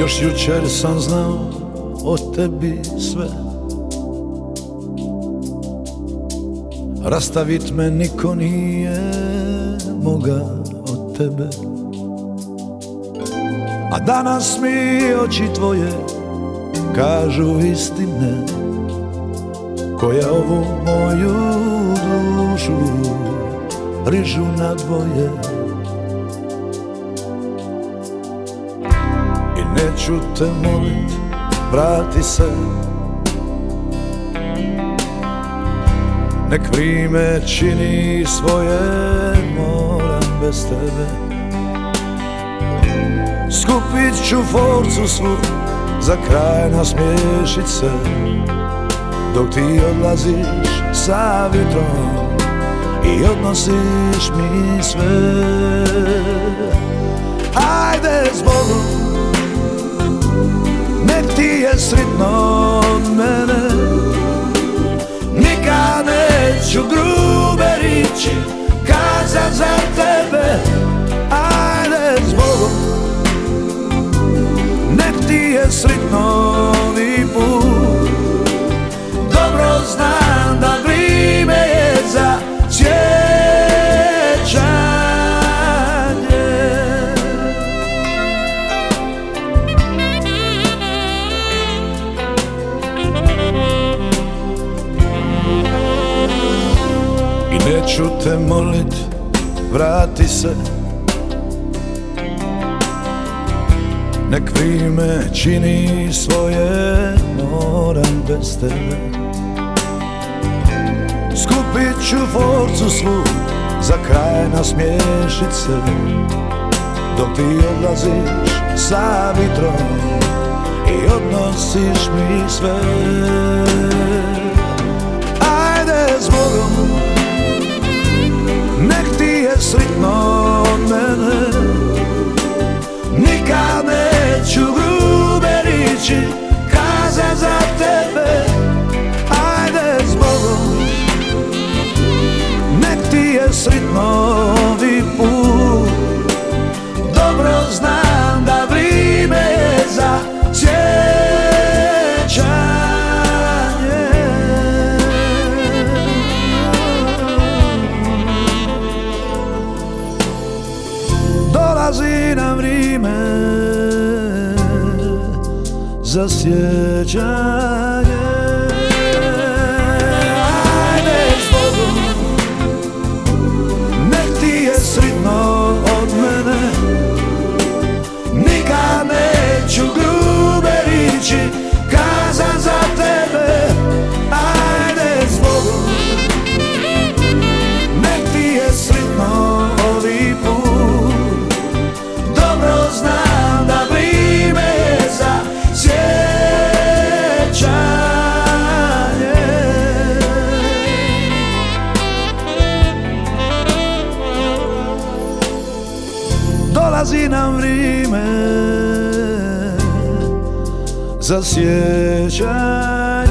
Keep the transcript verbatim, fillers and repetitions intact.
Još jučer sam znao o tebi sve, rastavit me niko nije moga od tebe. A danas mi oči tvoje kažu istine, koja ovu moju dušu rižu na dvoje. I neću te molit, vrati se, nek vrime čini svoje, moram bez tebe. Skupit ću forcu svu, za kraj nasmiješit se, dok ti odlaziš sa vjetrom i odnosiš mi sve. Ajde zbogom, nek ti je sritno od mene, nikad neću grube riječi kazat za tebe. Ajde zbogom, nek ti je sritno ovi put, dobro znam da vrijeme je za sjećanje. I neću te molit, vrati se, nek vrijeme čini svoje, moram bez tebe. Skupit ću forcu svu, za kraj nasmiješit se, dok ti odlaziš sa vitrom i odnosiš mi sve. Ajde zbogom, nek ti je sritno od mene, nikad neću grube riječi kazat za tebe. Ajde zbogom, nek ti je sritno ovi put, dobro znam da vrijeme je za sjećanje. Dolazi nam vrijeme za sjećanje. Ajde zbogom, nek ti je sritno od mene, nikad neću grube riječi kazat za tebe. Ajde zbogom, nek ti je sritno ovi put, dobro znam da vrijeme je za sjećanje. Dolazi nam vrijeme za sjećanje.